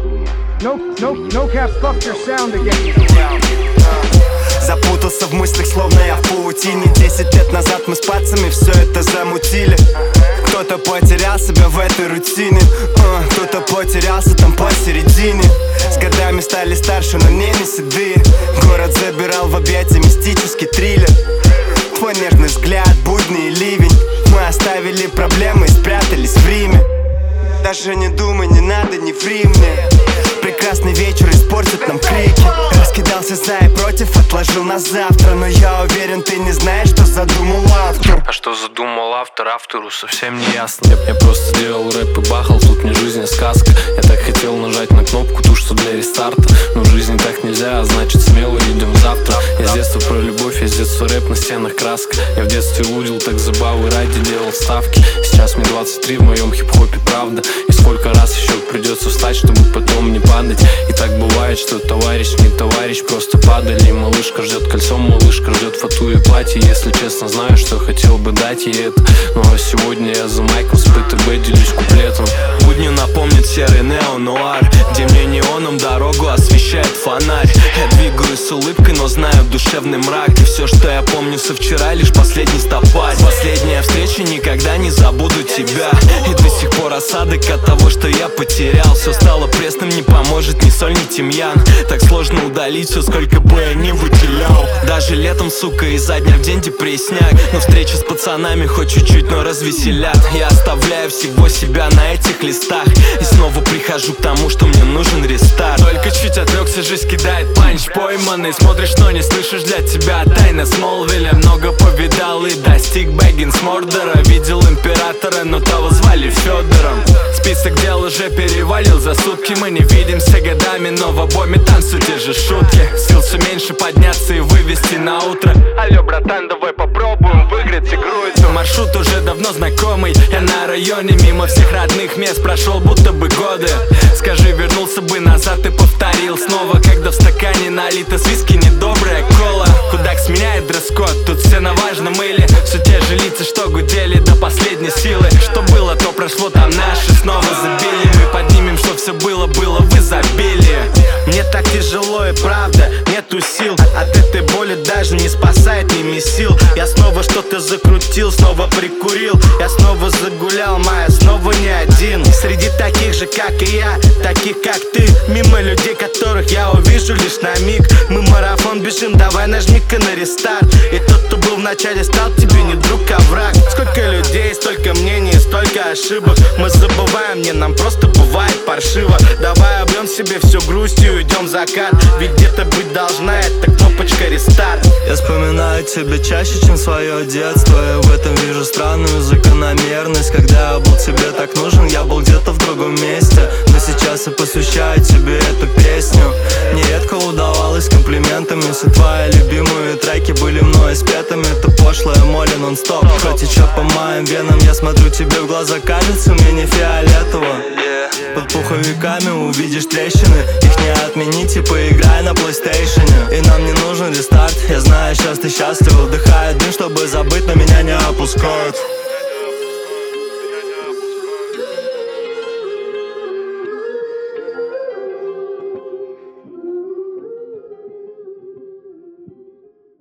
No cap, fuck your sound again. Запутался в мыслях, словно я в паутине. 10 лет назад мы с пацами все это замутили. Кто-то потерял себя в этой рутине, кто-то потерялся там посередине. С годами стали старше, но не седые. Город забирал в объятия мистический триллер. Твой нежный взгляд, будний ливень. Мы оставили проблемы и спрятались в Риме. Даже не думай, не надо, не ври мне. Прекрасный вечер испортит нам крики. Раскидался за и против, отложил на завтра. Но я уверен, ты не знаешь, что задумал автор. А что задумал автор, автору совсем не ясно. Я просто делал рэп и бахал, тут не жизнь, а сказка. Я так хотел нажать на кнопку, ту, что для рестарта. Но в жизни так нельзя, а значит смело идем завтра. Я с детства про любовь, я с детства рэп, на стенах краска. Я в детстве лудил, так забавы ради делал ставки. Сейчас мне 23, в моем хип-хопе правда. И сколько раз еще придется встать, чтобы потом не падать. И так бывает, что товарищ не товарищ, просто падали. И малышка ждет кольцо, малышка ждет фату и платье. Если честно, знаю, что хотел бы дать ей это. Ну а сегодня я за майком с ПТБ делюсь куплетом. Будни напомнит серый неонуар, где мне неоном дорогу освещает фонарь. Я двигаюсь с улыбкой, но знаю душевный мрак. И все, что я помню со вчера, лишь последний стопарь. Последняя встреча, никогда не забуду тебя. И до сих пор осадок от того, что я потерял. Все стало пресным, не поможет ни соль, ни тимьян. Так сложно удалить все, сколько бы я ни выделял. Даже летом, сука, изо дня в день депрессняк. Но встречи с пацанами хоть чуть-чуть, но развеселят. Я оставляю всего себя на этих листах. И снова прихожу к тому, что мне нужен рестарт. Только чуть отвлекся, жизнь кидает панч. Пойманный, смотришь, но не слышишь, для тебя тайна Смолвиля. Много повидал и достиг Бэггинс Мордора. Видел императора, но того звали Федором. Список дел уже перевалил за сутки. Мы не видимся годами, но в обойме танцуют те же шутки. Сил все меньше подняться и вывести на утро. Алло, братан, давай попробуем выиграть игру эту. Маршрут уже давно знакомый. Я на районе, мимо всех родных мест прошел будто бы годы. Скажи, вернулся бы назад и повторил снова, когда в стакане налито с виски недобрая кола. Худак сменяет дресс-код, тут все на важном или все те же лица, что гудели до последней силы. Что было, то прошло, там наши снова забили. Мы поднимем, что все было в изобилии. Мне так тяжело и правда, нету сил. От этой боли даже не спасает ни месил. Я снова что-то закрутил, снова прикурил. Я снова загулял, моя снова не один. Среди таких же, как и я, таких как ты. Мимо людей, которых я увижу лишь на миг. Мы марафон бежим, давай нажми-ка на рестарт. И тот, кто был в начале, стал тебе не друг, а враг. Сколько людей, столько мнений, столько ошибок. Мы забываем, не нам просто бывает паршиво. Давай объем себе всю грустью, уйдем в закат. Ведь где-то быть должна эта кнопочка рестарт. Я вспоминаю тебя чаще, чем свое детство. Я в этом вижу странную закономерность. Когда я был тебе так нужен, я был где-то в другом месте. Но сейчас я посвящаю тебе эту песню. Нередко удавалось комплиментами. Все твои любимые треки были мной спетыми. Это пошлая моли нон-стоп. Хоть течет по моим венам, я смотрю тебе в глаза, кажется мне не фиолетово. Под пуховиками увидишь трещины. Их не отменить и поиграй на PlayStation. И нам не нужен рестарт. Я знаю, сейчас ты счастлив. Вдыхаю дым, чтобы забыть, но меня не опускают.